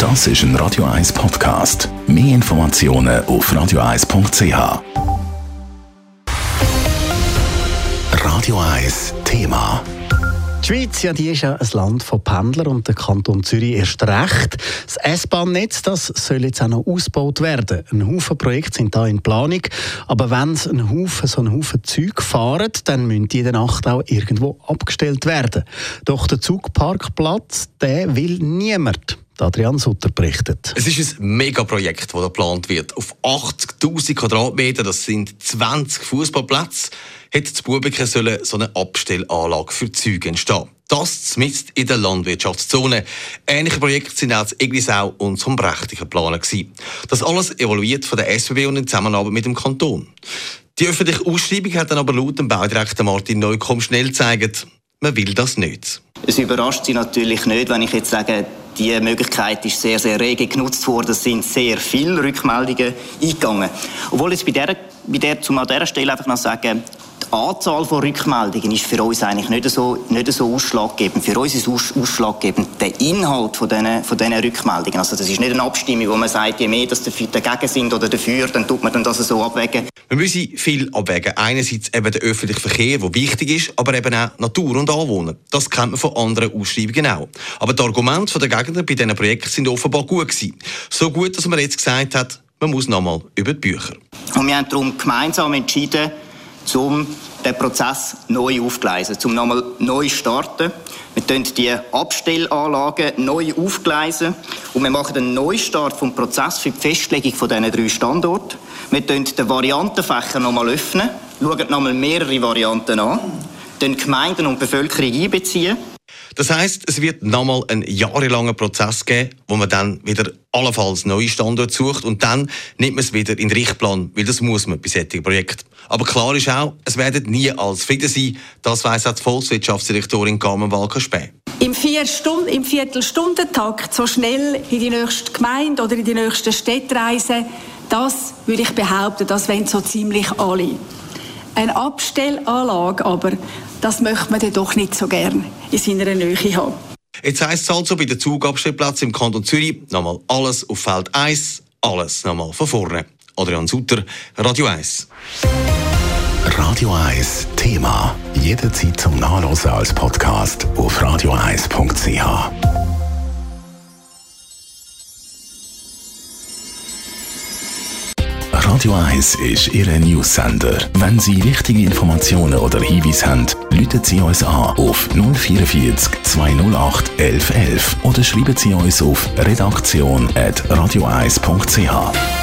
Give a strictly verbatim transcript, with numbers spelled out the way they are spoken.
Das ist ein Radio eins Podcast. Mehr Informationen auf radio eins punkt c h. Radio eins Thema. Die Schweiz, ja, die ist ja ein Land von Pendlern und der Kanton Zürich erst recht. Das S-Bahn-Netz, das soll jetzt auch noch ausgebaut werden. Ein Haufen Projekte sind da in Planung. Aber wenn es ein Haufen, so ein Haufen Züge fahren, dann müssen die in der Nacht auch irgendwo abgestellt werden. Doch der Zugparkplatz, den will niemand. Adrian Sutter berichtet. Es ist ein Megaprojekt, das da geplant wird. Auf achtzigtausend Quadratmeter, das sind zwanzig Fußballplätze, hätte das Bubenken sollen so eine Abstellanlage für Züge entstehen. Das mitten in der Landwirtschaftszone. Ähnliche Projekte sind auch in Eglisau und zum Brechten geplant gewesen. Das alles evaluiert von der S B B und in Zusammenarbeit mit dem Kanton. Die öffentliche Ausschreibung hat dann aber laut dem Baudirektor Martin Neukomm schnell gezeigt, man will das nicht. Es überrascht Sie natürlich nicht, wenn ich jetzt sage, die Möglichkeit ist sehr, sehr rege genutzt worden. Es sind sehr viele Rückmeldungen eingegangen. Obwohl jetzt bei der, bei der, zum an dieser Stelle einfach noch sagen, die Anzahl von Rückmeldungen ist für uns eigentlich nicht so, nicht so ausschlaggebend. Für uns ist aus, ausschlaggebend der Inhalt von diesen, von diesen Rückmeldungen. Also das ist nicht eine Abstimmung, wo man sagt, je mehr dass dafür dagegen sind oder dafür, dann tut man dann das so abwägen. Wir müssen viel abwägen. Einerseits eben der öffentliche Verkehr, der wichtig ist, aber eben auch Natur und Anwohner. Das kennt man von anderen Ausschreibungen auch. Aber die Argumente der Gegner bei diesen Projekten sind offenbar gut gewesen. So gut, dass man jetzt gesagt hat, man muss nochmal über die Bücher. Und wir haben darum gemeinsam entschieden, um den Prozess neu aufzugleisen, um nochmal neu zu starten. Wir tun die Abstellanlagen neu aufgleisen und wir machen einen Neustart vom Prozess für die Festlegung von diesen drei Standorten. Wir tun den Variantenfächer nochmal öffnen, schauen nochmal mehrere Varianten an, dann Gemeinden und Bevölkerung einbeziehen. Das heisst, es wird nochmal einen jahrelanger Prozess geben, wo man dann wieder allenfalls neue Standorte sucht und dann nimmt man es wieder in den Richtplan, weil das muss man bei solchen Projekten. Aber klar ist auch, es werden nie alles Frieden sein. Das weiss auch die Volkswirtschaftsdirektorin Carmen Walker-Späh. Im, vier Stunden, im Viertelstundentakt so schnell in die nächste Gemeinde oder in die nächste Städte reisen, das würde ich behaupten, das wollen so ziemlich alle. Eine Abstellanlage aber, das möchte man dann doch nicht so gern in seiner Nähe haben. Jetzt heisst es also bei den Zugabstellplätzen im Kanton Zürich nochmal alles auf Feld eins, alles nochmal von vorne. Adrian Sutter, Radio eins. Radio eins Thema. Jederzeit zum Nachlesen als Podcast auf radio eins punkt c h. Radio eins ist Ihr News-Sender. Wenn Sie wichtige Informationen oder Hinweise haben, rufen Sie uns an auf null vierundvierzig zweihundertacht elf elf oder schreiben Sie uns auf redaktion at radio eins punkt c h.